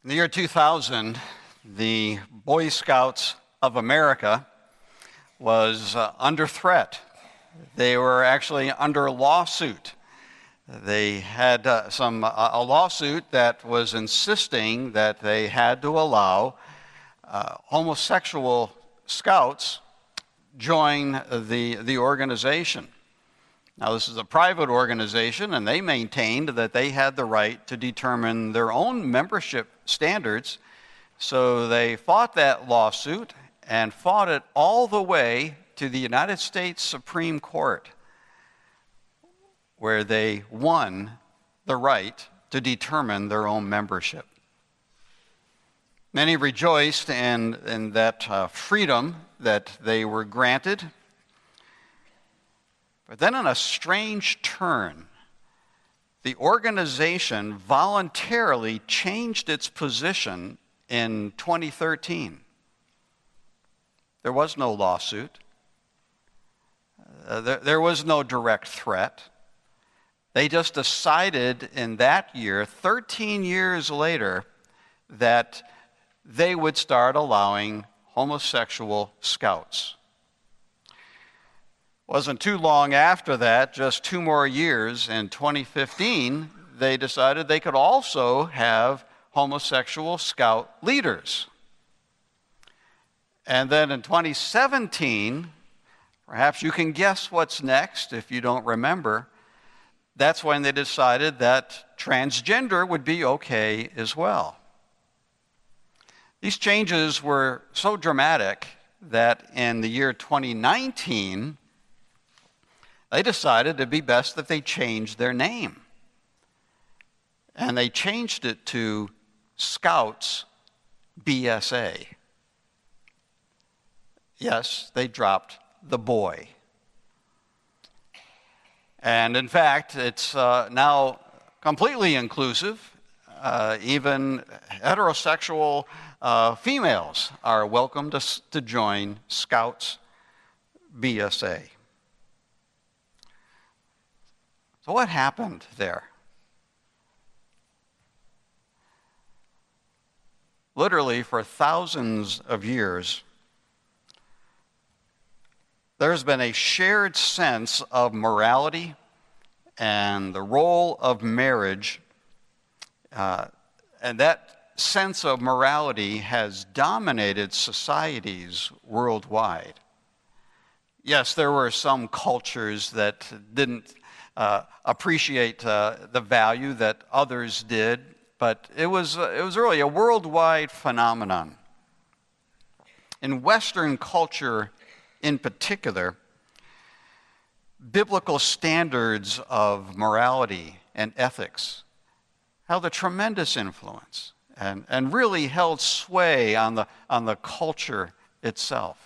In the year 2000, the Boy Scouts of America was under threat. They were actually under lawsuit. They had a lawsuit that was insisting that they had to allow homosexual scouts join the organization. Now, this is a private organization, and they maintained that they had the right to determine their own membership standards. So they fought that lawsuit and fought it all the way to the United States Supreme Court, where they won the right to determine their own membership. Many rejoiced in that freedom that they were granted. But then, in a strange turn, the organization voluntarily changed its position in 2013. There was no lawsuit. There was no direct threat. They just decided in that year, 13 years later, that they would start allowing homosexual scouts. Wasn't too long after that, just 2 more years, in 2015, they decided they could also have homosexual scout leaders. And then in 2017, perhaps you can guess what's next if you don't remember, that's when they decided that transgender would be okay as well. These changes were so dramatic that in the year 2019, they decided it'd be best that they change their name. And they changed it to Scouts BSA. Yes, they dropped the boy. And in fact, it's now completely inclusive. Even heterosexual females are welcome to join Scouts BSA. So what happened there? Literally, for thousands of years, there's been a shared sense of morality and the role of marriage, and that sense of morality has dominated societies worldwide. Yes, there were some cultures that didn't appreciate the value that others did, but it was really a worldwide phenomenon. In Western culture in particular, biblical standards of morality and ethics held a tremendous influence and really held sway on the culture itself.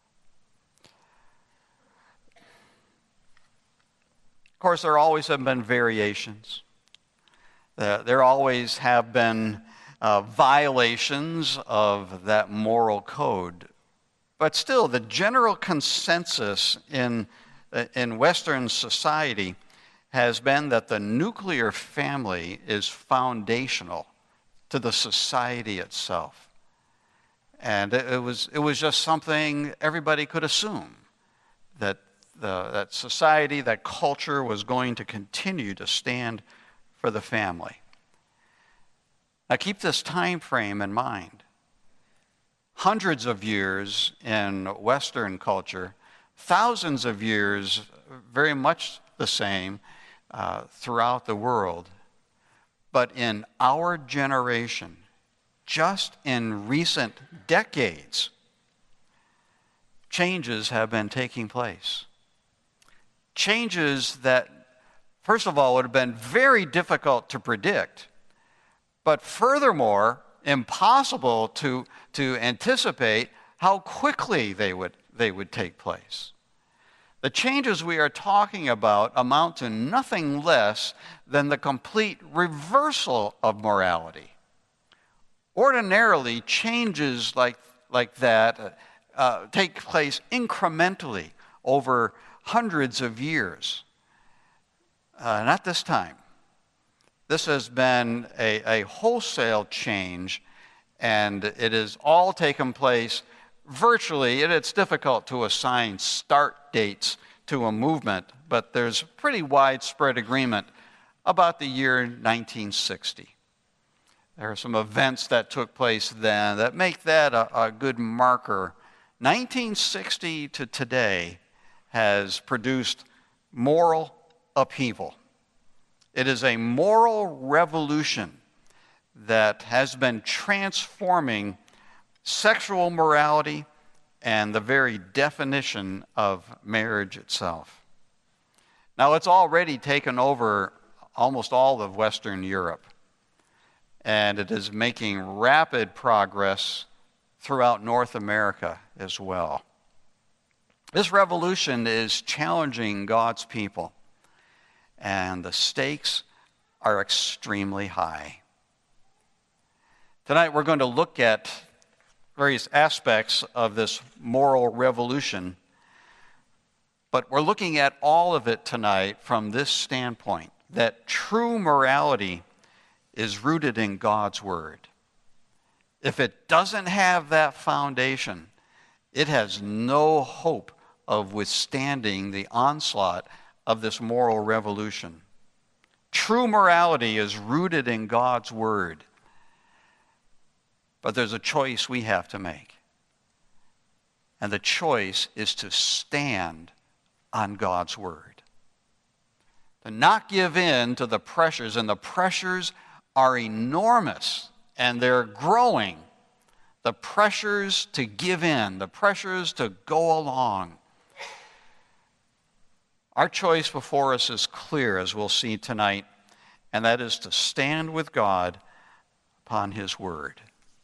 Of course, there always have been variations. There always have been violations of that moral code. But still, the general consensus in Western society has been that the nuclear family is foundational to the society itself. And it was just something everybody could assume, that that society, that culture was going to continue to stand for the family. Now keep this time frame in mind. Hundreds of years in Western culture, thousands of years, very much the same throughout the world. But in our generation, just in recent decades, changes have been taking place. Changes that, first of all, would have been very difficult to predict, but furthermore, impossible to anticipate how quickly they would take place. The changes we are talking about amount to nothing less than the complete reversal of morality. Ordinarily, changes like that take place incrementally over hundreds of years. Not this time. This has been a wholesale change, and it has all taken place virtually. It's difficult to assign start dates to a movement, but there's pretty widespread agreement about the year 1960. There are some events that took place then that make that a good marker. 1960 to today has produced moral upheaval. It is a moral revolution that has been transforming sexual morality and the very definition of marriage itself. Now, it's already taken over almost all of Western Europe, and it is making rapid progress throughout North America as well. This revolution is challenging God's people, and the stakes are extremely high. Tonight we're going to look at various aspects of this moral revolution, but we're looking at all of it tonight from this standpoint, that true morality is rooted in God's Word. If it doesn't have that foundation, it has no hope of withstanding the onslaught of this moral revolution. True morality is rooted in God's Word. But there's a choice we have to make. And the choice is to stand on God's Word. To not give in to the pressures, and the pressures are enormous, and they're growing. The pressures to give in, the pressures to go along. Our choice before us is clear, as we'll see tonight, and that is to stand with God upon His Word.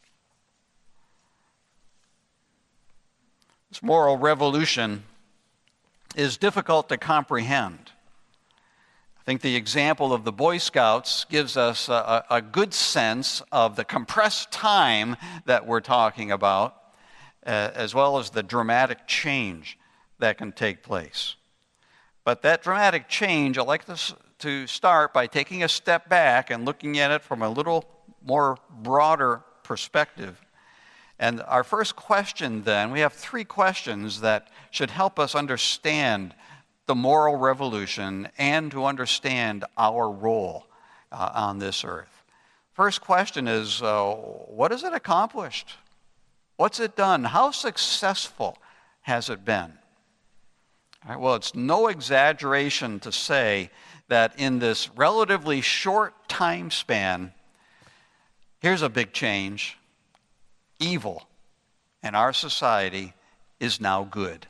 This moral revolution is difficult to comprehend. I think the example of the Boy Scouts gives us a good sense of the compressed time that we're talking about, as well as the dramatic change that can take place. But that dramatic change, I'd like to start by taking a step back and looking at it from a little more broader perspective. And our first question then, we have three questions that should help us understand the moral revolution and to understand our role on this earth. First question is, what has it accomplished? What's it done? How successful has it been? All right, well, it's no exaggeration to say that in this relatively short time span, here's a big change. Evil in our society is now good.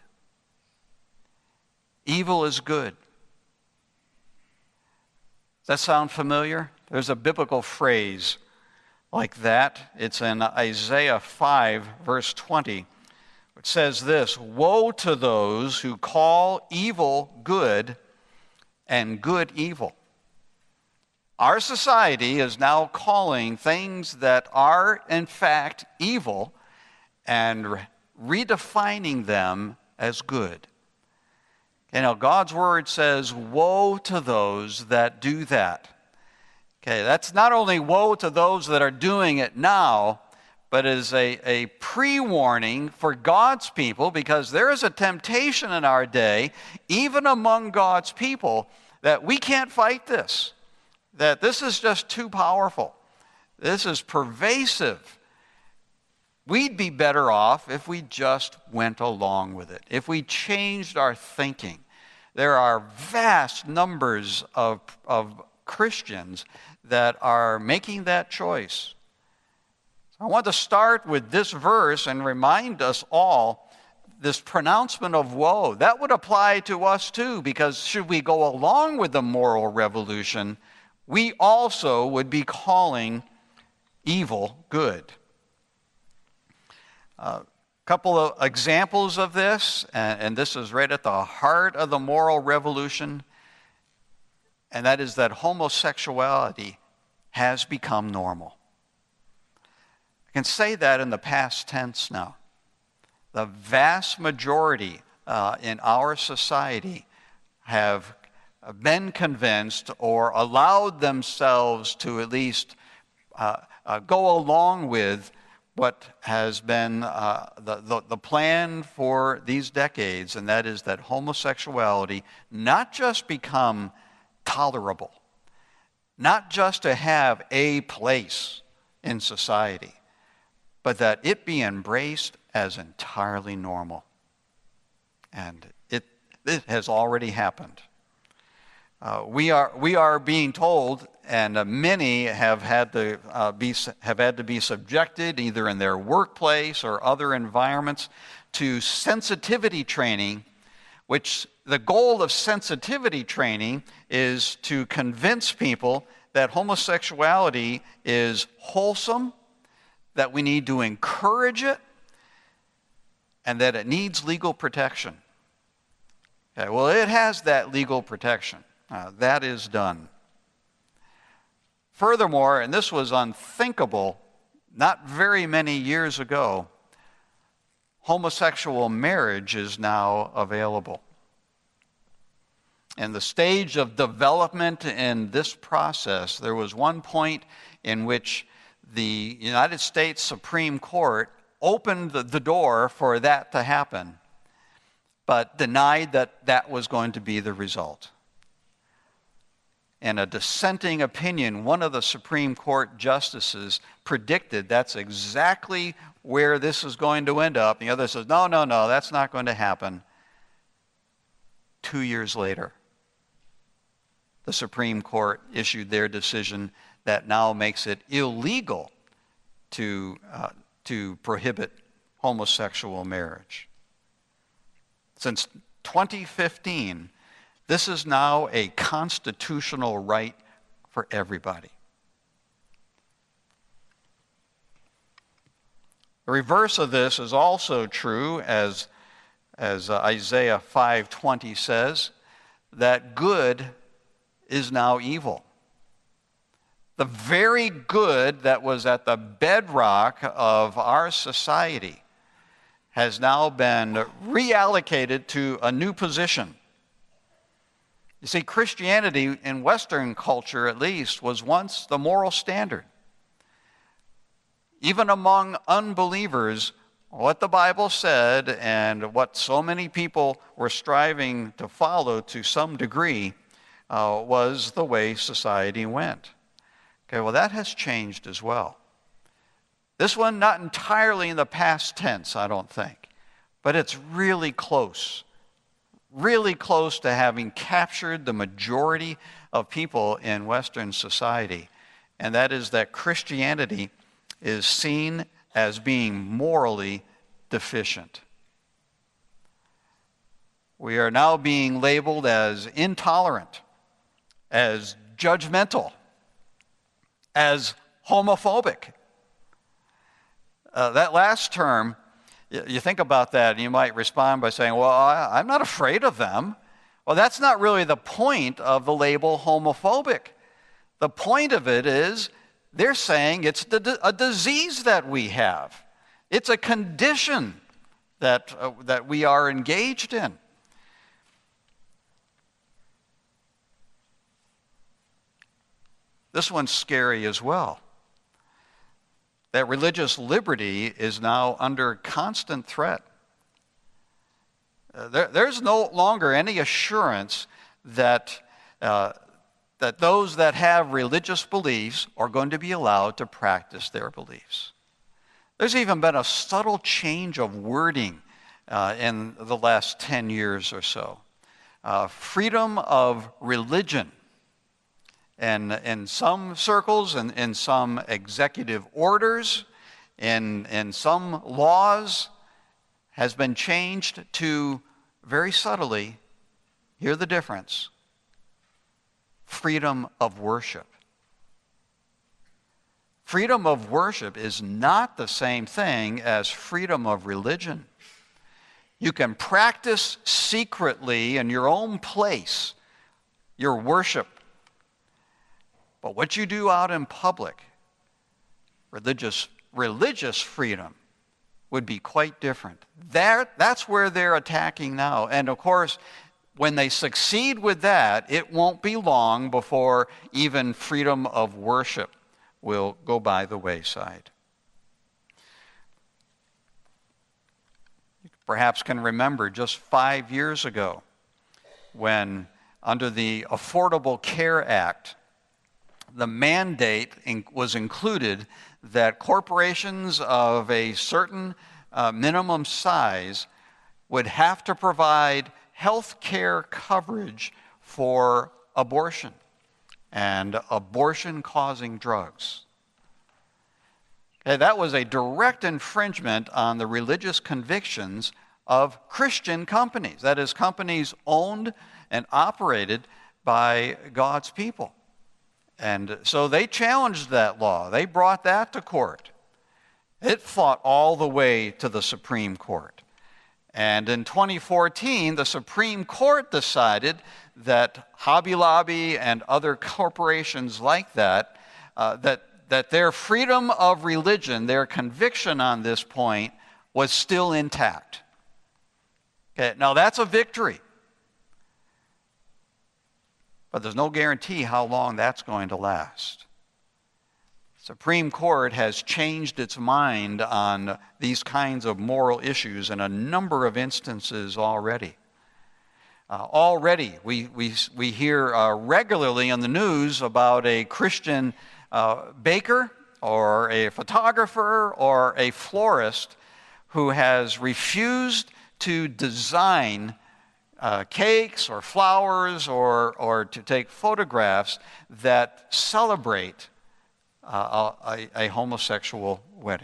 Evil is good. Does that sound familiar? There's a biblical phrase like that. It's in Isaiah 5, verse 20. It says this: "Woe to those who call evil good and good evil." Our society is now calling things that are in fact evil and redefining them as good. You know, God's Word says, woe to those that do that. Okay, that's not only woe to those that are doing it now, but is a pre-warning for God's people, because there is a temptation in our day, even among God's people, that we can't fight this. That this is just too powerful. This is pervasive. We'd be better off if we just went along with it, if we changed our thinking. There are vast numbers of Christians that are making that choice. So I want to start with this verse and remind us all this pronouncement of woe. That would apply to us too, because should we go along with the moral revolution, we also would be calling evil good. A couple of examples of this, and this is right at the heart of the moral revolution, and that is that homosexuality has become normal. I can say that in the past tense now. The vast majority in our society have been convinced or allowed themselves to at least go along with what has been the plan for these decades, and that is that homosexuality not just become tolerable, not just to have a place in society, but that it be embraced as entirely normal. And it has already happened. We are being told, and many have had to be subjected, either in their workplace or other environments, to sensitivity training, which the goal of sensitivity training is to convince people that homosexuality is wholesome, that we need to encourage it, and that it needs legal protection. Okay, well, it has that legal protection. That is done. Furthermore, and this was unthinkable not very many years ago, homosexual marriage is now available. In the stage of development in this process, there was one point in which the United States Supreme Court opened the door for that to happen, but denied that that was going to be the result. In a dissenting opinion, one of the Supreme Court justices predicted that's exactly where this is going to end up. The other says, no, that's not going to happen. 2 years later, the Supreme Court issued their decision that now makes it illegal to prohibit homosexual marriage. Since 2015, this is now a constitutional right for everybody. The reverse of this is also true, as Isaiah 5:20 says, that good is now evil. The very good that was at the bedrock of our society has now been reallocated to a new position. You see, Christianity, in Western culture at least, was once the moral standard. Even among unbelievers, what the Bible said and what so many people were striving to follow to some degree was the way society went. Okay, well, that has changed as well. This one, not entirely in the past tense, I don't think, but it's really close to having captured the majority of people in Western society, and that is that Christianity is seen as being morally deficient. We are now being labeled as intolerant, as judgmental, as homophobic. That last term, you think about that and you might respond by saying, well, I'm not afraid of them. Well, that's not really the point of the label homophobic. The point of it is they're saying it's a disease that we have. It's a condition that we are engaged in. This one's scary as well. That religious liberty is now under constant threat. There's no longer any assurance that those that have religious beliefs are going to be allowed to practice their beliefs. There's even been a subtle change of wording in the last 10 years or so. Freedom of religion. And in some circles, and in some executive orders, in some laws, has been changed to, very subtly, hear the difference, freedom of worship. Freedom of worship is not the same thing as freedom of religion. You can practice secretly in your own place your worship. But what you do out in public, religious freedom, would be quite different. That's where they're attacking now. And of course, when they succeed with that, it won't be long before even freedom of worship will go by the wayside. You perhaps can remember just 5 years ago when, under the Affordable Care Act, the mandate was included that corporations of a certain minimum size would have to provide health care coverage for abortion and abortion-causing drugs. Okay, that was a direct infringement on the religious convictions of Christian companies. That is, companies owned and operated by God's people. And so they challenged that law. They brought that to court. It fought all the way to the Supreme Court. And in 2014, the Supreme Court decided that Hobby Lobby and other corporations like that, that their freedom of religion, their conviction on this point, was still intact. Okay, now that's a victory. But there's no guarantee how long that's going to last. Supreme Court has changed its mind on these kinds of moral issues in a number of instances already. Already, we hear regularly in the news about a Christian baker or a photographer or a florist who has refused to design cakes or flowers or to take photographs that celebrate a homosexual wedding.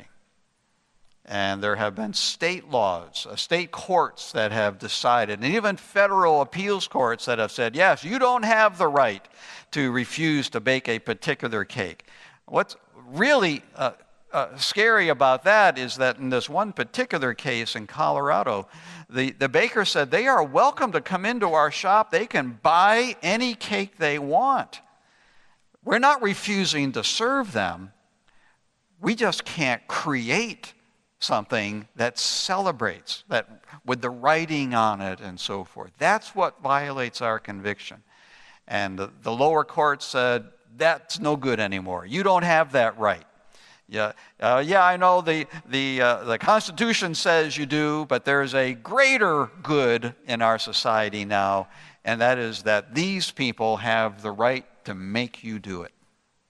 And there have been state laws, state courts that have decided, and even federal appeals courts that have said, yes, you don't have the right to refuse to bake a particular cake. What's really scary about that is that in this one particular case in Colorado, the baker said they are welcome to come into our shop. They can buy any cake they want. We're not refusing to serve them. We just can't create something that celebrates, that with the writing on it and so forth. That's what violates our conviction. And the lower court said, that's no good anymore. You don't have that right. Yeah, I know the Constitution says you do, but there's a greater good in our society now, and that is that these people have the right to make you do it.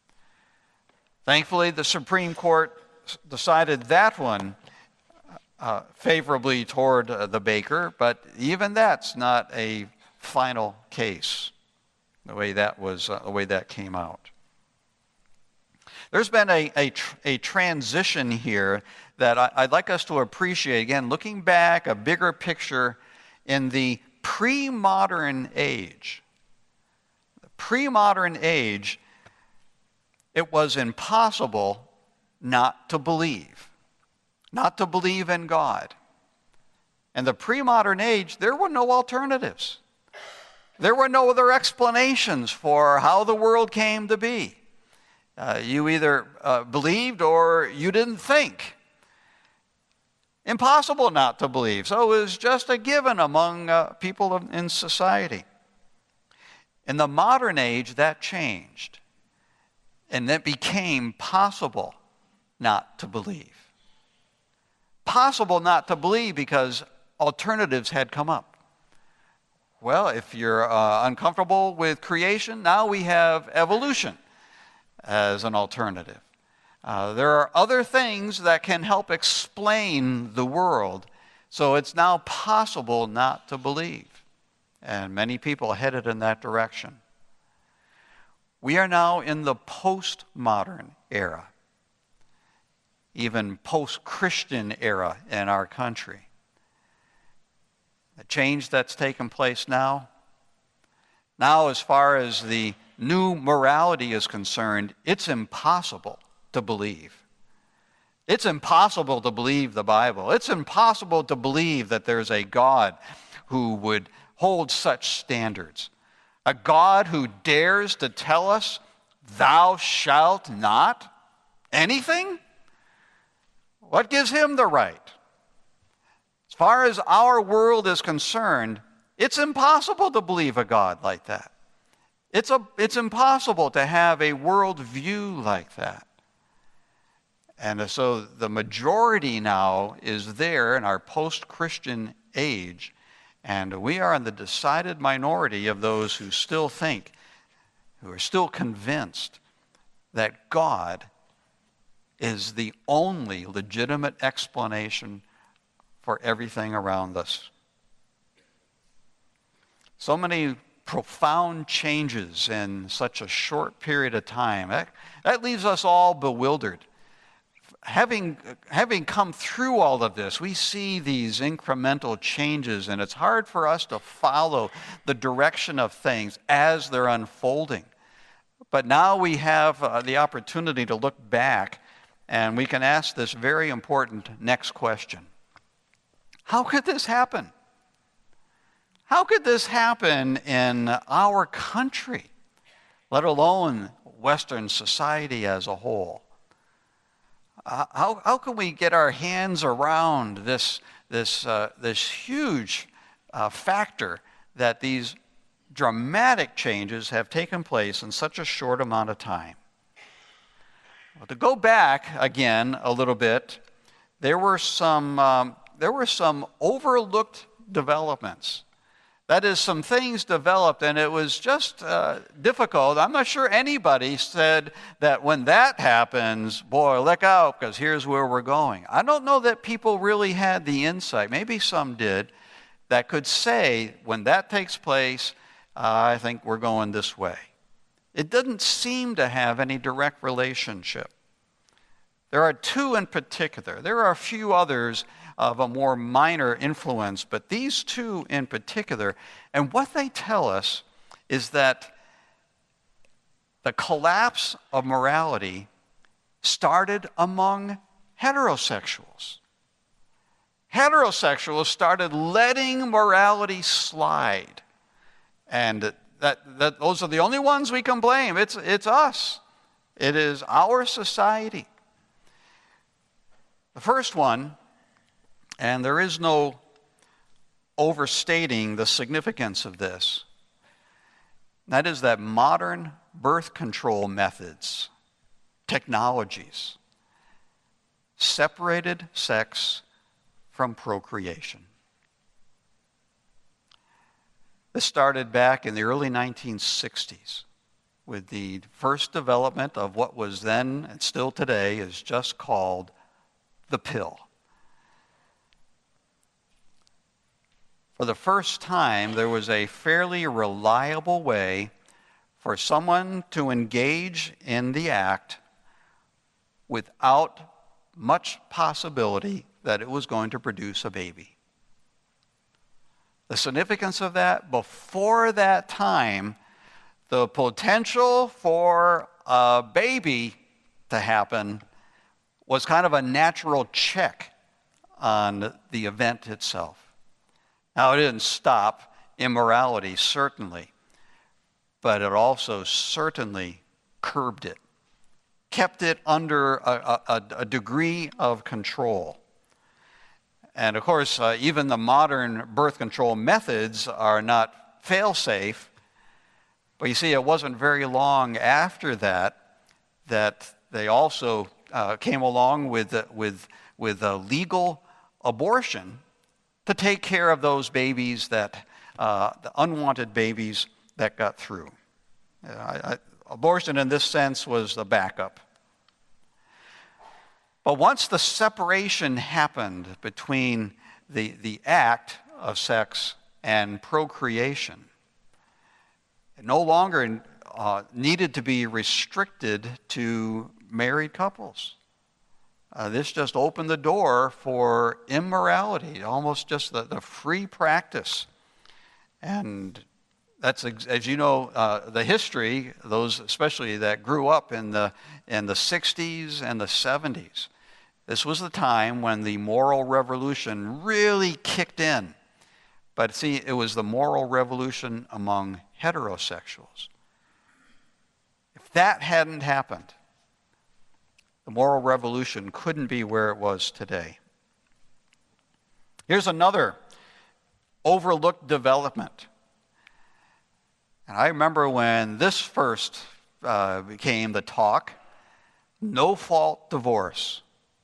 Thankfully, the Supreme Court decided that one favorably toward the baker, but even that's not a final case, the way that came out. There's been a transition here that I'd like us to appreciate. Again, looking back, a bigger picture in the pre-modern age. The pre-modern age, it was impossible not to believe in God. In the pre-modern age, there were no alternatives. There were no other explanations for how the world came to be. You either believed or you didn't think. Impossible not to believe. So it was just a given among people in society. In the modern age, that changed. And it became possible not to believe. Possible not to believe because alternatives had come up. Well, if you're uncomfortable with creation, now we have evolution as an alternative. There are other things that can help explain the world, so it's now possible not to believe. And many people headed in that direction. We are now in the postmodern era, even post-Christian era in our country. The change that's taken place now, as far as the new morality is concerned, it's impossible to believe. It's impossible to believe the Bible. It's impossible to believe that there's a God who would hold such standards. A God who dares to tell us, thou shalt not anything? What gives him the right? As far as our world is concerned, It's impossible to believe a God like that. It's impossible to have a worldview like that. And so the majority now is there in our post-Christian age, and we are in the decided minority of those who still think, who are still convinced that God is the only legitimate explanation for everything around us. So many profound changes in such a short period of time. That leaves us all bewildered. Having come through all of this, we see these incremental changes, and it's hard for us to follow the direction of things as they're unfolding. But now we have the opportunity to look back, and we can ask this very important next question. How could this happen? How could this happen in our country, let alone Western society as a whole? How can we get our hands around this huge factor that these dramatic changes have taken place in such a short amount of time? Well, to go back again a little bit, there were some overlooked developments. That is, some things developed, and it was just difficult. I'm not sure anybody said that when that happens, boy, look out, because here's where we're going. I don't know that people really had the insight, maybe some did, that could say, when that takes place, I think we're going this way. It didn't seem to have any direct relationship. There are two in particular. There are a few others of a more minor influence, but these two in particular, and what they tell us is that the collapse of morality started among heterosexuals. Heterosexuals started letting morality slide, and that those are the only ones we can blame. It's us. It is our society. The first one, and there is no overstating the significance of this, that is that modern birth control methods, technologies, separated sex from procreation. This started back in the early 1960s with the first development of what was then, and still today, is just called the pill. For the first time, there was a fairly reliable way for someone to engage in the act without much possibility that it was going to produce a baby. The significance of that, before that time, the potential for a baby to happen was kind of a natural check on the event itself. Now, it didn't stop immorality, certainly, but it also certainly curbed it, kept it under a degree of control. And of course, even the modern birth control methods are not fail-safe, but you see, it wasn't very long after that they also came along with legal abortion to take care of those babies the unwanted babies that got through. Abortion in this sense was the backup. But once the separation happened between the act of sex and procreation, it no longer needed to be restricted to married couples. This just opened the door for immorality, almost just the free practice. And that's, as you know, the history, those especially that grew up in the 60s and the 70s. This was the time when the moral revolution really kicked in. But see, it was the moral revolution among heterosexuals. If that hadn't happened, the moral revolution couldn't be where it was today. Here's another overlooked development. And I remember when this first became the talk, no-fault divorce.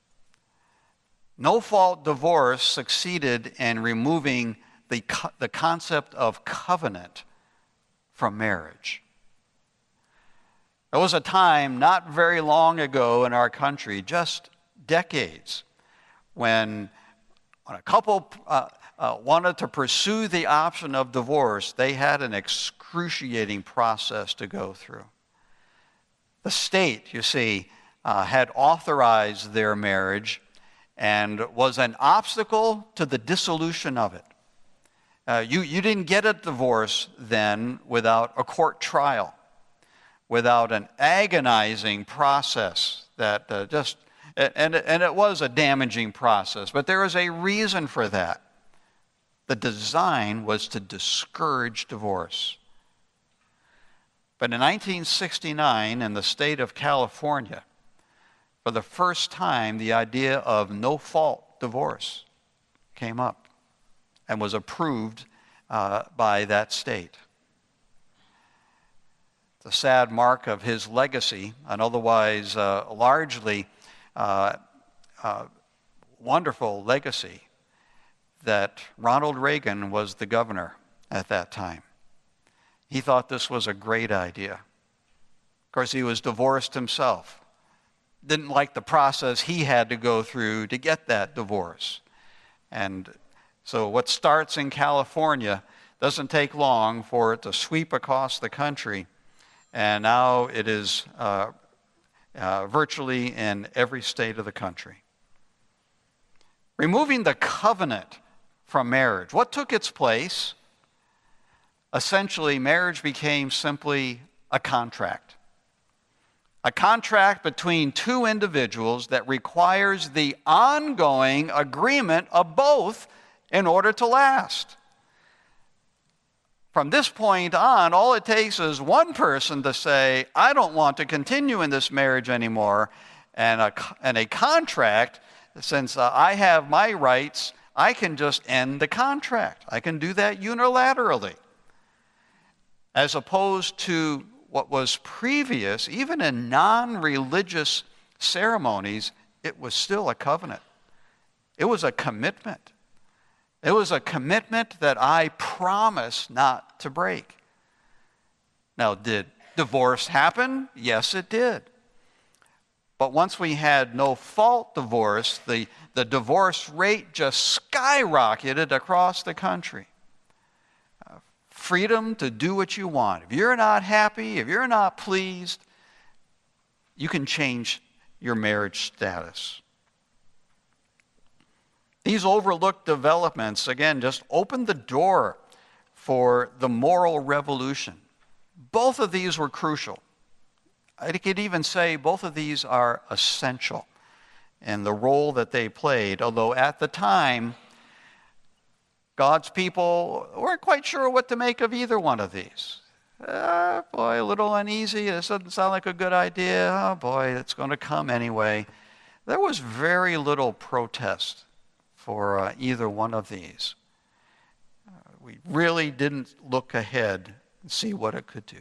No-fault divorce succeeded in removing the concept of covenant from marriage. There was a time not very long ago in our country, just decades, when a couple wanted to pursue the option of divorce, they had an excruciating process to go through. The state, you see, had authorized their marriage and was an obstacle to the dissolution of it. You didn't get a divorce then without a court trial, without an agonizing process that and it was a damaging process, but there was a reason for that. The design was to discourage divorce. But in 1969, in the state of California, for the first time, the idea of no-fault divorce came up and was approved by that state. The sad mark of his legacy, an otherwise largely wonderful legacy, that Ronald Reagan was the governor at that time. He thought this was a great idea. Of course, he was divorced himself. Didn't like the process he had to go through to get that divorce. And so what starts in California doesn't take long for it to sweep across the country. And now it is virtually in every state of the country. Removing the covenant from marriage. What took its place? Essentially, marriage became simply a contract. A contract between two individuals that requires the ongoing agreement of both in order to last. From this point on, all it takes is one person to say, I don't want to continue in this marriage anymore, and a contract, since I have my rights, I can just end the contract. I can do that unilaterally. As opposed to what was previous, even in non-religious ceremonies, it was still a covenant. It was a commitment. It was a commitment that I promise not to break. Now, did divorce happen? Yes, it did. But once we had no-fault divorce, the divorce rate just skyrocketed across the country. Freedom to do what you want. If you're not happy, if you're not pleased, you can change your marriage status. These overlooked developments, again, just opened the door for the moral revolution. Both of these were crucial. I could even say both of these are essential in the role that they played, although at the time, God's people weren't quite sure what to make of either one of these. Boy, a little uneasy. This doesn't sound like a good idea. Oh, boy, it's going to come anyway. There was very little protest for either one of these. We really didn't look ahead and see what it could do.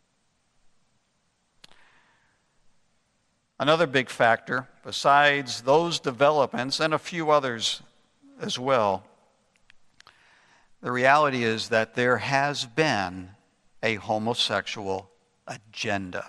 Another big factor, besides those developments and a few others as well, the reality is that there has been a homosexual agenda.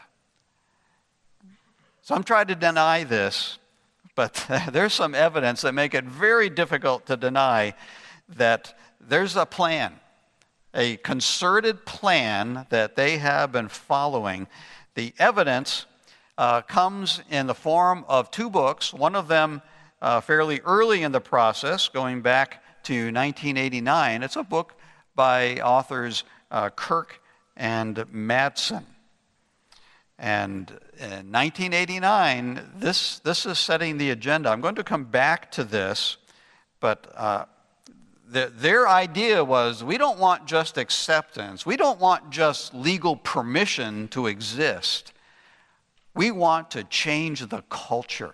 Some try to deny this, but there's some evidence that make it very difficult to deny that there's a plan, a concerted plan that they have been following. The evidence comes in the form of two books, one of them fairly early in the process, going back to 1989. It's a book by authors Kirk and Madsen. And in 1989, this is setting the agenda. I'm going to come back to this, but their idea was we don't want just acceptance. We don't want just legal permission to exist. We want to change the culture.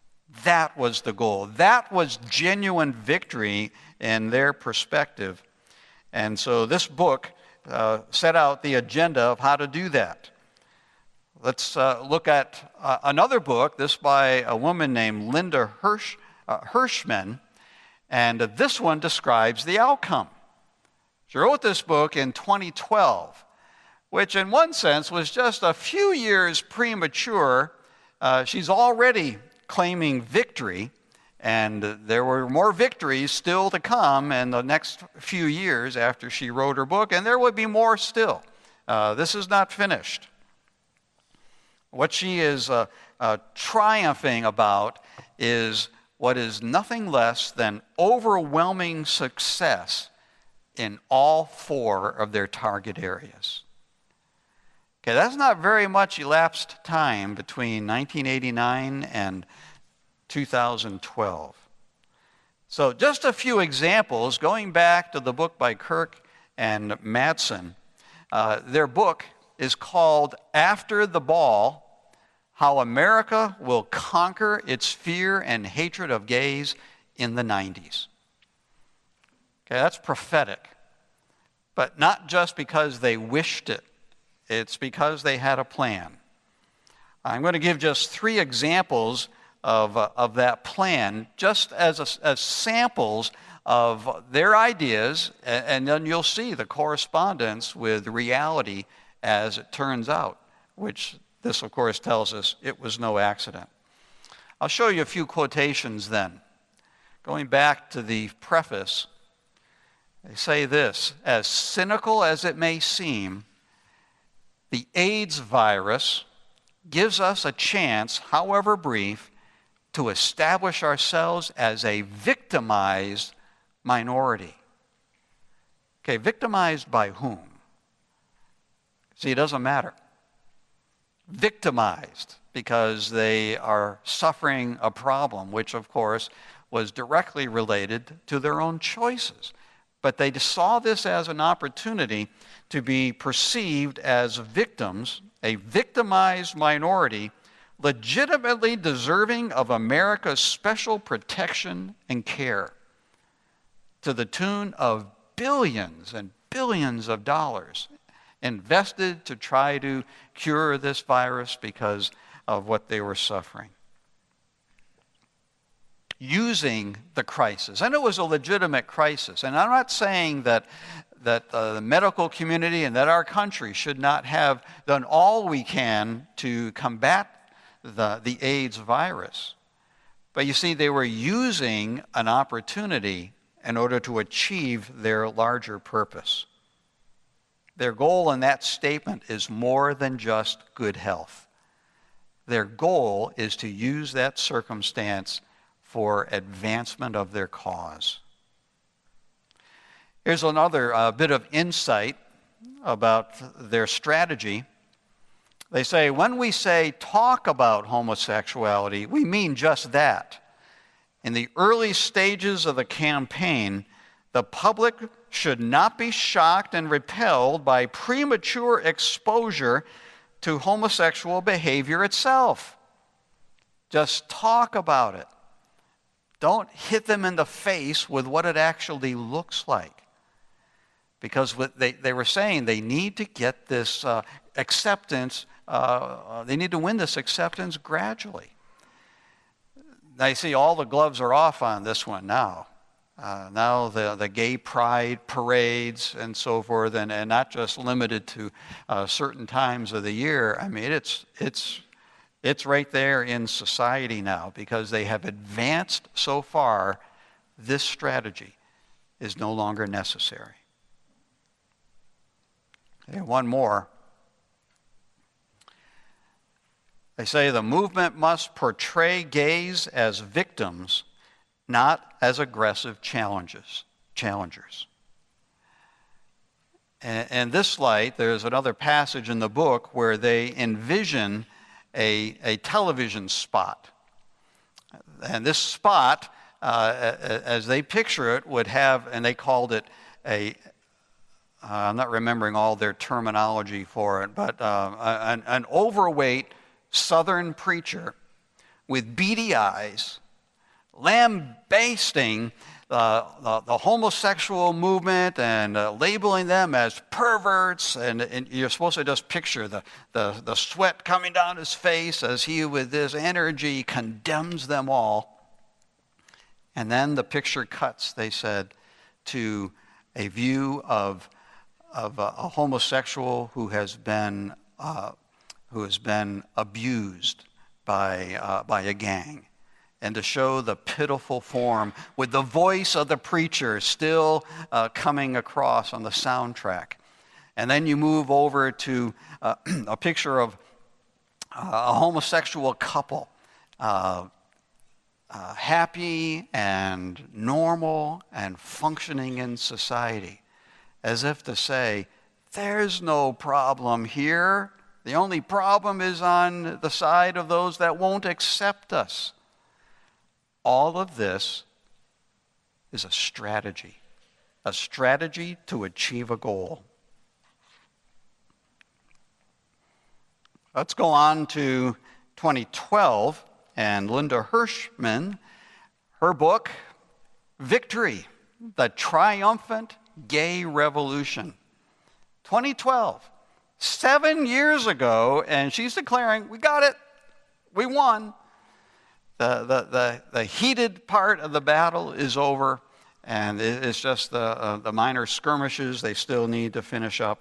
That was the goal. That was genuine victory in their perspective. And so this book set out the agenda of how to do that. Let's look at another book, this by a woman named Linda Hirschman, and this one describes the outcome. She wrote this book in 2012, which in one sense was just a few years premature. She's already claiming victory, and there were more victories still to come in the next few years after she wrote her book, and there would be more still. This is not finished. What she is triumphing about is what is nothing less than overwhelming success in all 4 of their target areas. Okay, that's not very much elapsed time between 1989 and 2012. So just a few examples, going back to the book by Kirk and Madsen. Their book is called After the Ball: How America Will Conquer Its Fear and Hatred of Gays in the 90s. Okay, that's prophetic. But not just because they wished it. It's because they had a plan. I'm going to give just 3 examples of that plan, just as samples of their ideas, and then you'll see the correspondence with reality as it turns out, which this, of course, tells us it was no accident. I'll show you a few quotations then. Going back to the preface, they say this: as cynical as it may seem, the AIDS virus gives us a chance, however brief, to establish ourselves as a victimized minority. Okay, victimized by whom? See, it doesn't matter. Victimized because they are suffering a problem, which of course was directly related to their own choices. But they saw this as an opportunity to be perceived as victims, a victimized minority, legitimately deserving of America's special protection and care, to the tune of billions and billions of dollars invested to try to cure this virus because of what they were suffering. Using the crisis, and it was a legitimate crisis, and I'm not saying that the medical community and that our country should not have done all we can to combat the AIDS virus. But you see, they were using an opportunity in order to achieve their larger purpose. Their goal in that statement is more than just good health. Their goal is to use that circumstance for advancement of their cause. Here's another bit of insight about their strategy. They say, when we say talk about homosexuality, we mean just that. In the early stages of the campaign, the public should not be shocked and repelled by premature exposure to homosexual behavior itself. Just talk about it. Don't hit them in the face with what it actually looks like. Because what they were saying, they need to get this acceptance, they need to win this acceptance gradually. I see all the gloves are off on this one now. Now the gay pride parades and so forth, and not just limited to certain times of the year. I mean, it's right there in society now because they have advanced so far. This strategy is no longer necessary. Okay, one more. They say the movement must portray gays as victims, not as aggressive challengers. And this light, there's another passage in the book where they envision a television spot. And this spot, as they picture it, would have, and they called it I'm not remembering all their terminology for it, but an overweight Southern preacher with beady eyes, lambasting the homosexual movement and labeling them as perverts, and you're supposed to just picture the sweat coming down his face as he, with this energy, condemns them all. And then the picture cuts, they said, to a view of a homosexual who has been abused by a gang, and to show the pitiful form with the voice of the preacher still coming across on the soundtrack. And then you move over to a picture of a homosexual couple, happy and normal and functioning in society, as if to say, there's no problem here. The only problem is on the side of those that won't accept us. All of this is a strategy to achieve a goal. Let's go on to 2012, and Linda Hirschman, her book, Victory, the Triumphant Gay Revolution. 2012, 7 years ago, and she's declaring, we got it, we won. The heated part of the battle is over, and it's just the minor skirmishes they still need to finish up.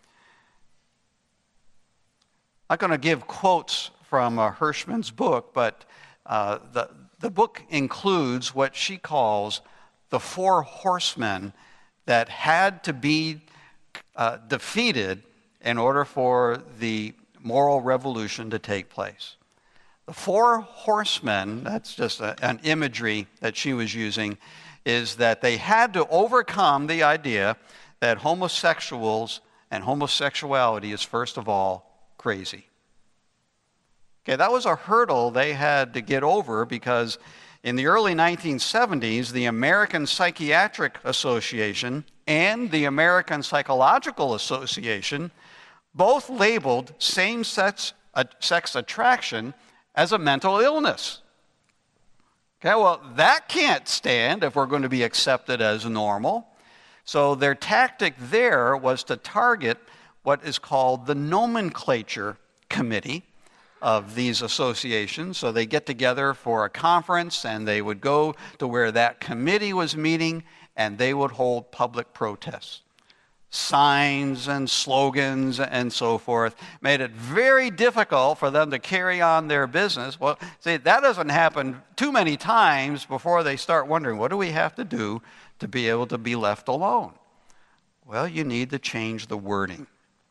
I'm not going to give quotes from Hirschman's book, but the book includes what she calls the 4 horsemen that had to be defeated in order for the moral revolution to take place. The 4 horsemen, that's just an imagery that she was using, is that they had to overcome the idea that homosexuals and homosexuality is, first of all, crazy. Okay, that was a hurdle they had to get over because in the early 1970s, the American Psychiatric Association and the American Psychological Association both labeled same-sex attraction as a mental illness. Okay, well, that can't stand if we're going to be accepted as normal. So their tactic there was to target what is called the nomenclature committee of these associations. So they get together for a conference, and they would go to where that committee was meeting, and they would hold public protests. Signs and slogans and so forth made it very difficult for them to carry on their business. Well, see, that doesn't happen too many times before they start wondering, what do we have to do to be able to be left alone? Well, you need to change the wording.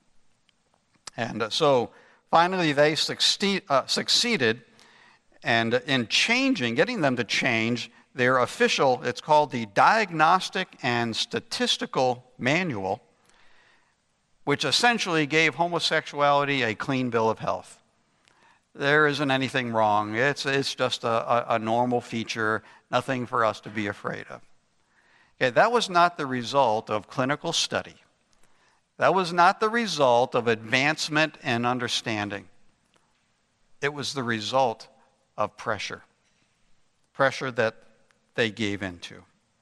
And so finally they succeeded and in getting them to change their official, it's called the Diagnostic and Statistical Manual, which essentially gave homosexuality a clean bill of health. There isn't anything wrong. It's just a normal feature, nothing for us to be afraid of. Okay, that was not the result of clinical study. That was not the result of advancement and understanding. It was the result of pressure that they gave into.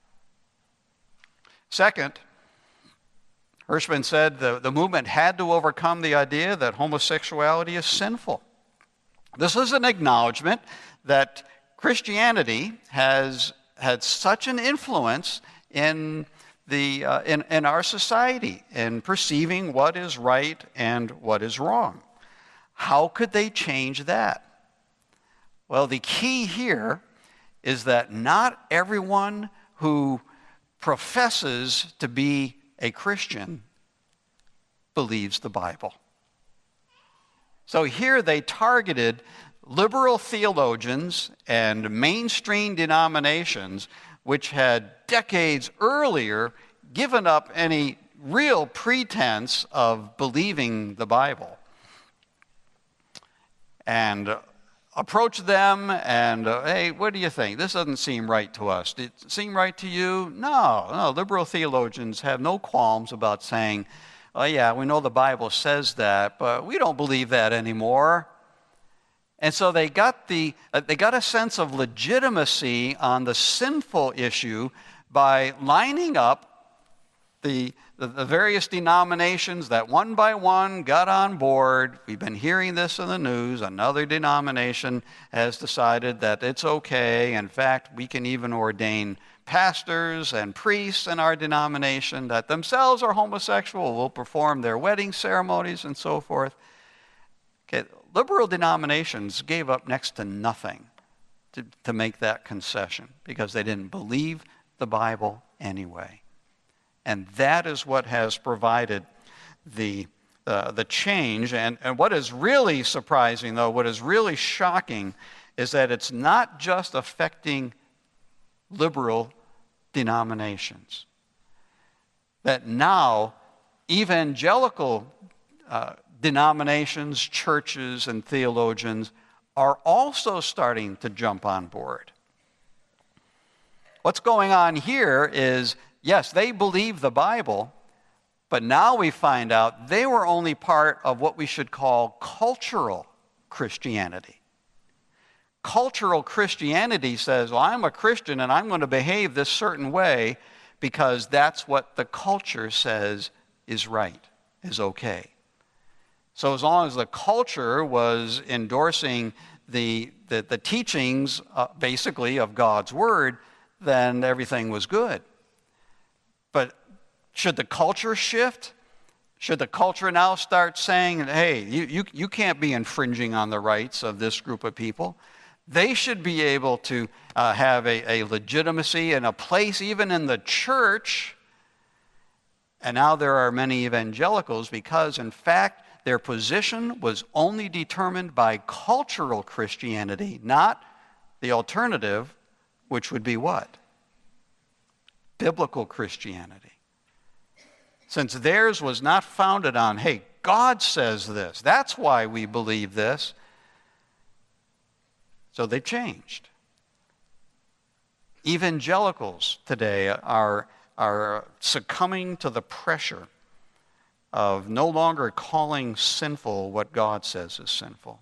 Second, Hirschman said the movement had to overcome the idea that homosexuality is sinful. This is an acknowledgement that Christianity has had such an influence in our society in perceiving what is right and what is wrong. How could they change that? Well, the key here is that not everyone who professes to be a Christian believes the Bible. So here they targeted liberal theologians and mainstream denominations which had decades earlier given up any real pretense of believing the Bible. And approach them and, hey, what do you think? This doesn't seem right to us. Did it seem right to you? No, liberal theologians have no qualms about saying, oh yeah, we know the Bible says that, but we don't believe that anymore. And so they got a sense of legitimacy on the sinful issue by lining up the various denominations that one by one got on board. We've been hearing this in the news. Another denomination has decided that it's okay. In fact, we can even ordain pastors and priests in our denomination that themselves are homosexual, will perform their wedding ceremonies and so forth. Okay, liberal denominations gave up next to nothing to make that concession because they didn't believe the Bible anyway. And that is what has provided the change. And what is really surprising, though, what is really shocking, is that it's not just affecting liberal denominations. That now evangelical denominations, churches, and theologians are also starting to jump on board. What's going on here is, yes, they believe the Bible, but now we find out they were only part of what we should call cultural Christianity. Cultural Christianity says, well, I'm a Christian and I'm going to behave this certain way because that's what the culture says is right, is okay. So as long as the culture was endorsing the teachings, basically, of God's Word, then everything was good. But should the culture shift? Should the culture now start saying, hey, you can't be infringing on the rights of this group of people? They should be able to have a legitimacy and a place even in the church. And now there are many evangelicals because, in fact, their position was only determined by cultural Christianity, not the alternative, which would be what? Biblical Christianity. Since theirs was not founded on, hey, God says this, that's why we believe this. So they changed. Evangelicals today are succumbing to the pressure of no longer calling sinful what God says is sinful.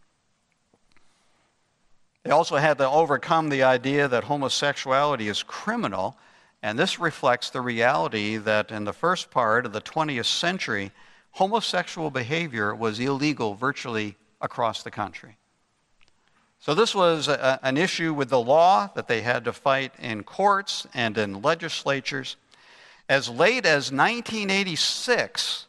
They also had to overcome the idea that homosexuality is criminal, and this reflects the reality that in the first part of the 20th century, homosexual behavior was illegal virtually across the country. So this was an issue with the law that they had to fight in courts and in legislatures. As late as 1986,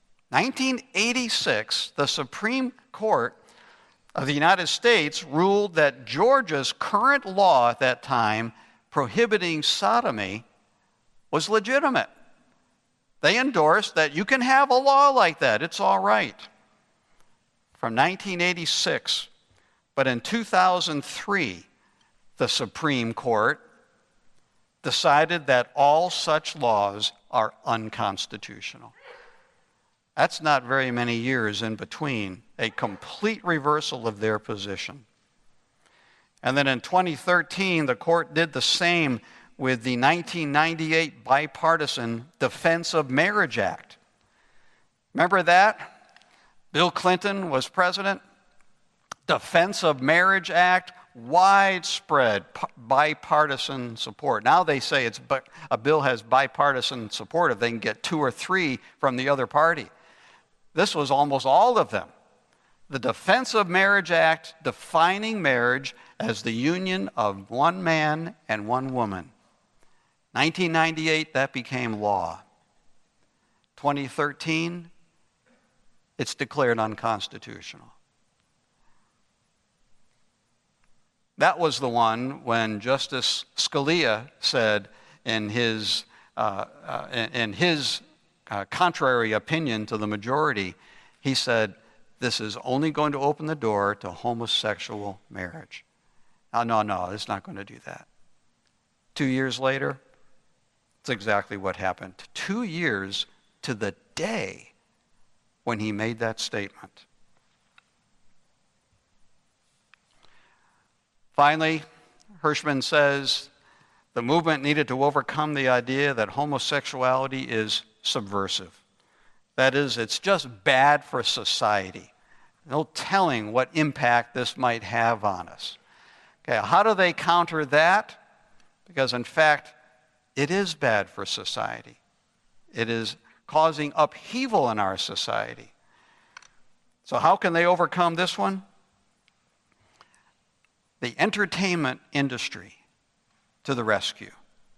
the Supreme Court of the United States ruled that Georgia's current law at that time prohibiting sodomy was legitimate. They endorsed that you can have a law like that, it's all right. From 1986, but in 2003, the Supreme Court decided that all such laws are unconstitutional. That's not very many years in between a complete reversal of their position. And then in 2013, the court did the same with the 1998 Bipartisan Defense of Marriage Act. Remember that? Bill Clinton was president. Defense of Marriage Act, widespread bipartisan support. Now they say a bill has bipartisan support if they can get 2 or 3 from the other party. This was almost all of them. The Defense of Marriage Act defining marriage as the union of one man and one woman. 1998, that became law. 2013, it's declared unconstitutional. That was the one when Justice Scalia said in his contrary opinion to the majority, he said, this is only going to open the door to homosexual marriage. No, it's not going to do that. 2 years later, it's exactly what happened. 2 years to the day when he made that statement. Finally, Hirschman says the movement needed to overcome the idea that homosexuality is subversive. That is, it's just bad for society. No telling what impact this might have on us. Okay, how do they counter that? Because in fact, It is bad for society. It is causing upheaval in our society. So how can they overcome this one? The entertainment industry to the rescue.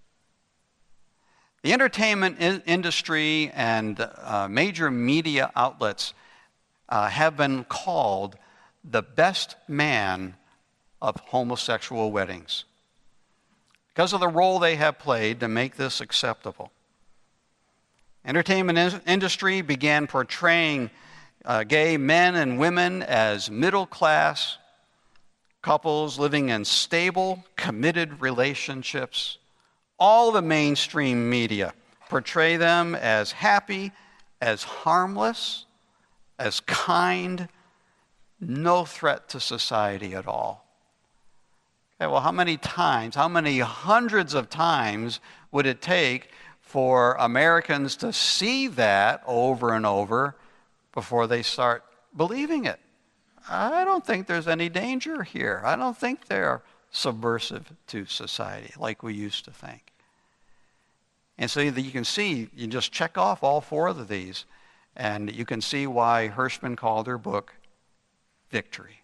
The entertainment industry and major media outlets have been called the best man of homosexual weddings because of the role they have played to make this acceptable. Entertainment industry began portraying gay men and women as middle-class couples living in stable, committed relationships. All the mainstream media portray them as happy, as harmless, as kind, no threat to society at all. Okay, well, how many hundreds of times would it take for Americans to see that over and over before they start believing it? I don't think there's any danger here. I don't think they're subversive to society like we used to think. And so you can see, you just check off all four of these, and you can see why Hirschman called her book Victory.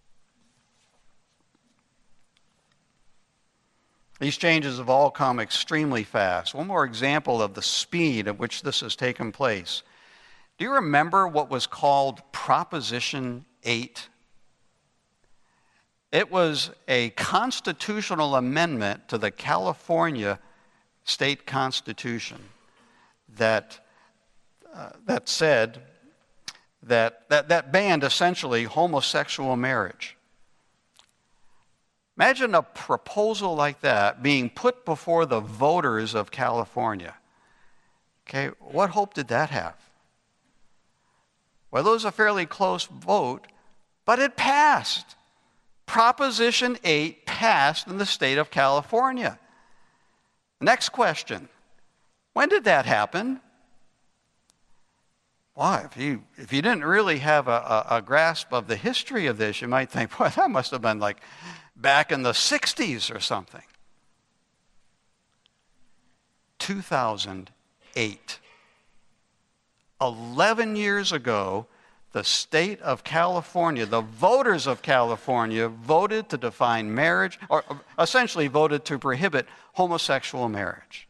These changes have all come extremely fast. One more example of the speed at which this has taken place. Do you remember what was called Proposition 8? It was a constitutional amendment to the California state constitution that said that banned essentially homosexual marriage. Imagine a proposal like that being put before the voters of California. Okay, what hope did that have? Well, it was a fairly close vote, but it passed. Proposition 8 passed in the state of California. Next question. When did that happen? Why, if you didn't really have a grasp of the history of this, you might think, boy, that must have been like back in the 60s or something. 2008. 11 years ago, the state of California, the voters of California, voted to define marriage, or essentially voted to prohibit homosexual marriage.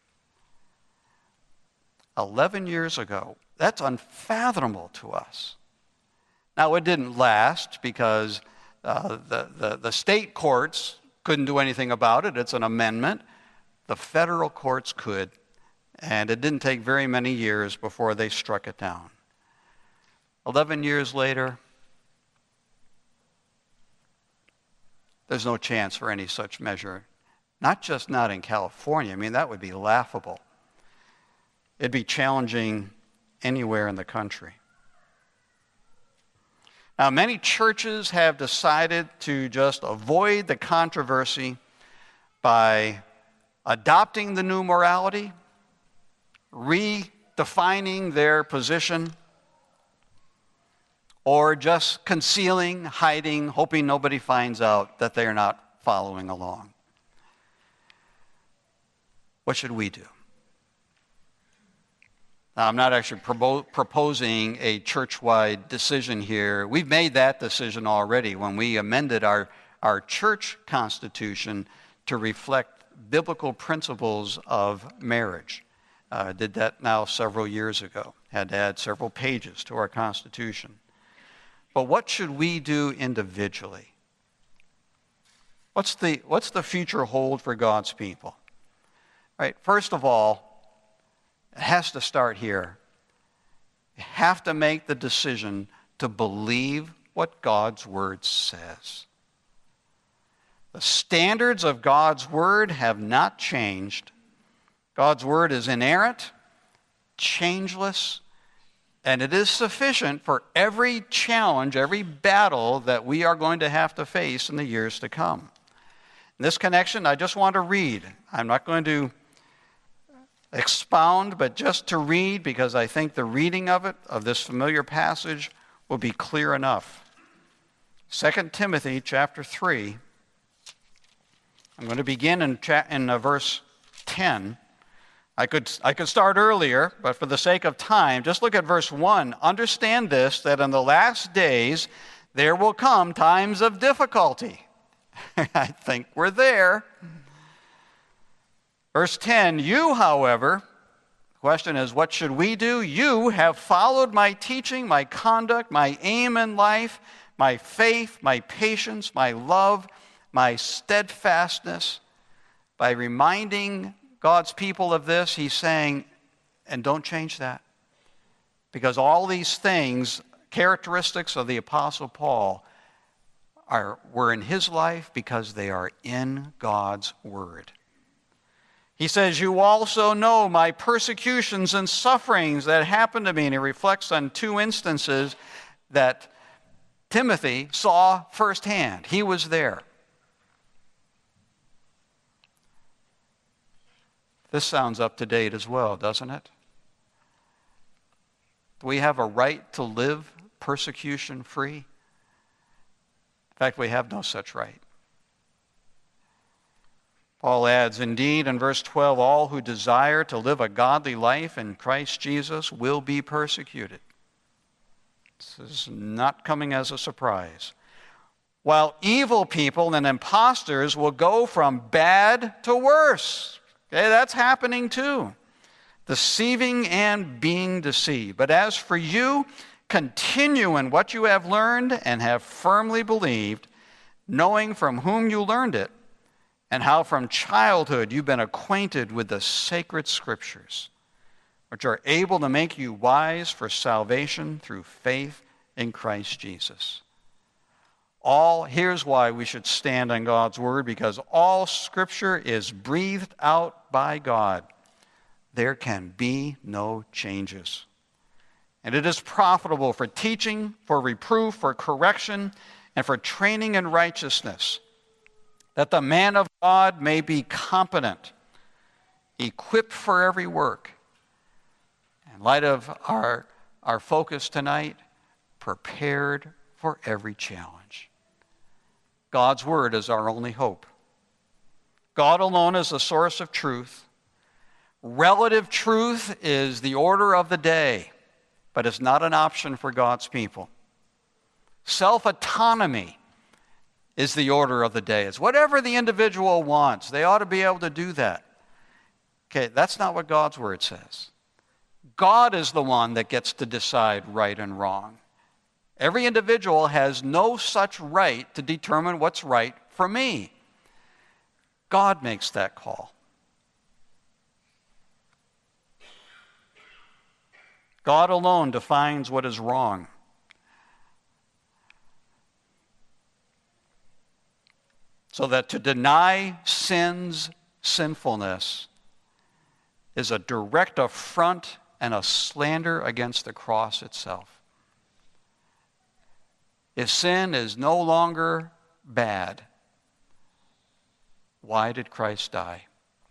11 years ago. That's unfathomable to us. Now, it didn't last because the state courts couldn't do anything about it. It's an amendment. The federal courts could, and it didn't take very many years before they struck it down. 11 years later, there's no chance for any such measure. Not just not in California. I mean, that would be laughable. It'd be challenging anywhere in the country. Now, many churches have decided to just avoid the controversy by adopting the new morality, redefining their position, or just concealing, hiding, hoping nobody finds out that they're not following along. What should we do? Now, I'm not actually proposing a church-wide decision here. We've made that decision already when we amended our church constitution to reflect biblical principles of marriage. Did that now several years ago. Had to add several pages to our constitution. But what should we do individually? What's the future hold for God's people? Right. First of all, it has to start here. You have to make the decision to believe what God's Word says. The standards of God's Word have not changed. God's Word is inerrant, changeless, and it is sufficient for every challenge, every battle that we are going to have to face in the years to come. In this connection, I just want to read. I'm not going to expound, but just to read, because I think the reading of it, of this familiar passage, will be clear enough. 2 Timothy chapter 3. I'm going to begin in verse 10. 10. I could start earlier, but for the sake of time, just look at verse 1. Understand this, that in the last days there will come times of difficulty. I think we're there. Verse 10, you, however, the question is, what should we do? You have followed my teaching, my conduct, my aim in life, my faith, my patience, my love, my steadfastness. By reminding God's people of this, he's saying, and don't change that. Because all these things, characteristics of the Apostle Paul, were in his life because they are in God's Word. He says, you also know my persecutions and sufferings that happened to me. And he reflects on two instances that Timothy saw firsthand. He was there. This sounds up to date as well, doesn't it? Do we have a right to live persecution-free? In fact, we have no such right. Paul adds, indeed, in verse 12, all who desire to live a godly life in Christ Jesus will be persecuted. This is not coming as a surprise. While evil people and imposters will go from bad to worse. Okay, that's happening too. Deceiving and being deceived. But as for you, continue in what you have learned and have firmly believed, knowing from whom you learned it, and how from childhood you've been acquainted with the sacred scriptures, which are able to make you wise for salvation through faith in Christ Jesus. Here's why we should stand on God's word, because all scripture is breathed out by God. There can be no changes. And it is profitable for teaching, for reproof, for correction, and for training in righteousness, that the man of God may be competent, equipped for every work. In light of our focus tonight, prepared for every challenge. God's word is our only hope. God alone is the source of truth. Relative truth is the order of the day, but it's not an option for God's people. Self-autonomy is the order of the day. It's whatever the individual wants. They ought to be able to do that. Okay, that's not what God's word says. God is the one that gets to decide right and wrong. Every individual has no such right to determine what's right for me. God makes that call. God alone defines what is wrong. So that to deny sin's sinfulness is a direct affront and a slander against the cross itself. If sin is no longer bad, why did Christ die?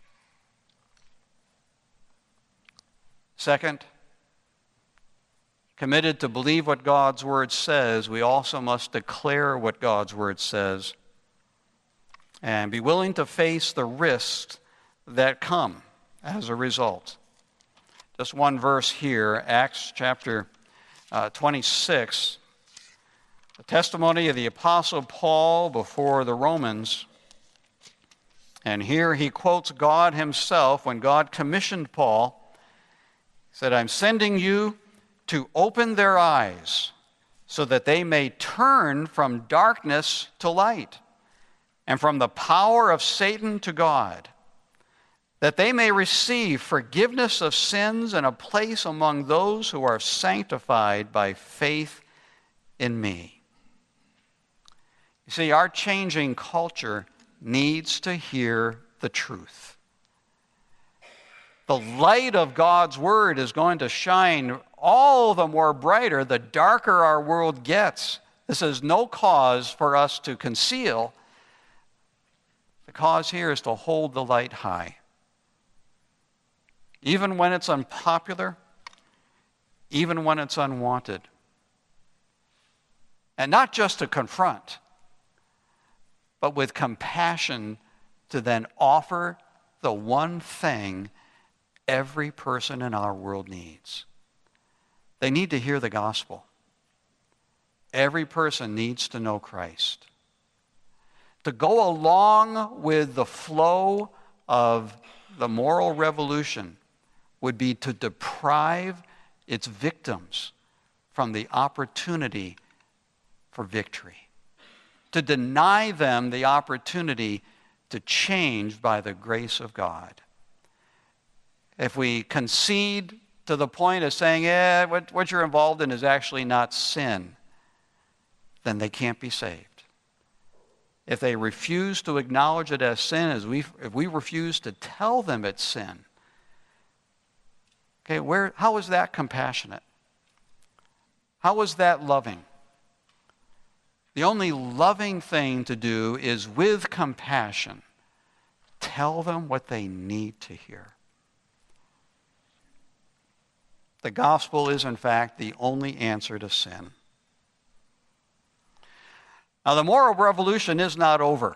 Second, committed to believe what God's word says, we also must declare what God's word says and be willing to face the risks that come as a result. Just one verse here, Acts chapter 26, the testimony of the Apostle Paul before the Romans. And here he quotes God himself when God commissioned Paul. He said, I'm sending you to open their eyes so that they may turn from darkness to light and from the power of Satan to God, that they may receive forgiveness of sins and a place among those who are sanctified by faith in me. You see, our changing culture needs to hear the truth. The light of God's word is going to shine all the more brighter the darker our world gets. This is no cause for us to conceal. The cause here is to hold the light high. Even when it's unpopular, even when it's unwanted. And not just to confront, but with compassion to then offer the one thing every person in our world needs. They need to hear the gospel. Every person needs to know Christ. To go along with the flow of the moral revolution would be to deprive its victims from the opportunity for victory. To deny them the opportunity to change by the grace of God. If we concede to the point of saying, what you're involved in is actually not sin, then they can't be saved. If they refuse to acknowledge it as sin, if we refuse to tell them it's sin, okay, how is that compassionate? How is that loving? The only loving thing to do is, with compassion, tell them what they need to hear. The gospel is, in fact, the only answer to sin. Now, the moral revolution is not over.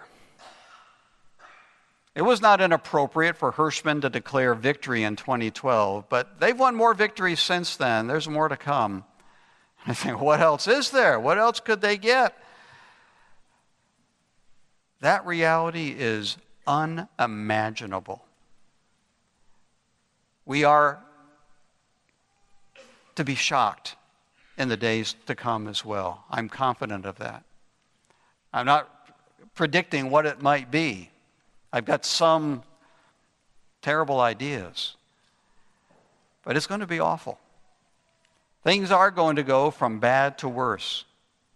It was not inappropriate for Hirschman to declare victory in 2012, but they've won more victories since then. There's more to come. I think, what else is there? What else could they get? That reality is unimaginable. We are to be shocked in the days to come as well. I'm confident of that. I'm not predicting what it might be. I've got some terrible ideas. But it's going to be awful. Things are going to go from bad to worse.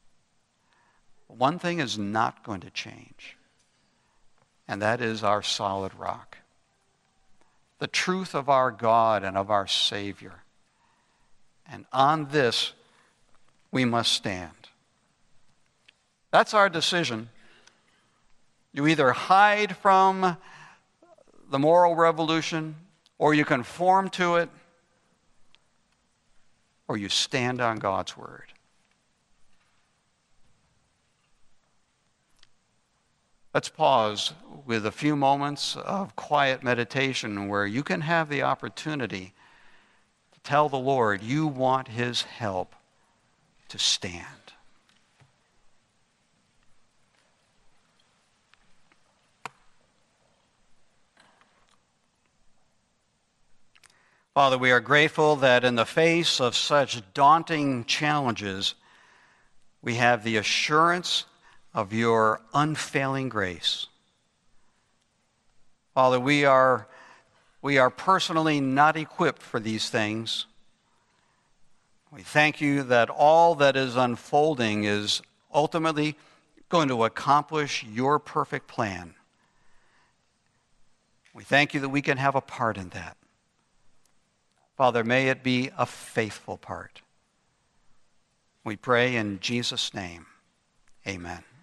One thing is not going to change, and that is our solid rock. The truth of our God and of our Savior. And on this, we must stand. That's our decision. You either hide from the moral revolution, or you conform to it, or you stand on God's word. Let's pause with a few moments of quiet meditation where you can have the opportunity to tell the Lord you want his help to stand. Father, we are grateful that in the face of such daunting challenges, we have the assurance of your unfailing grace. Father, we are personally not equipped for these things. We thank you that all that is unfolding is ultimately going to accomplish your perfect plan. We thank you that we can have a part in that. Father, may it be a faithful part. We pray in Jesus' name. Amen.